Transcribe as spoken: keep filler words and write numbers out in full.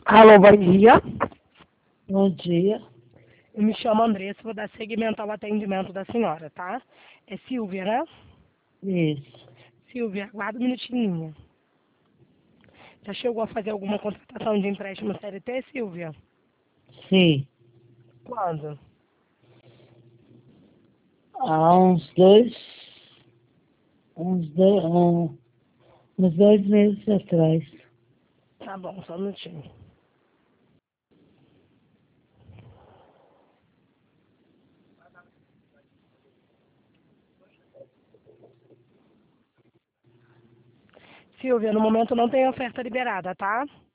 Alô, bom dia. Bom dia. Eu me chamo Andressa, vou dar seguimento ao atendimento da senhora, tá? É Silvia, né? Isso. Silvia, aguarda um minutinho. Já chegou a fazer alguma contratação de empréstimo C L T, Silvia? Sim. Quando? Há uns dois, uns dois, um, uns dois meses atrás. Tá bom, só um minutinho. Silvia, no momento não tem oferta liberada, tá?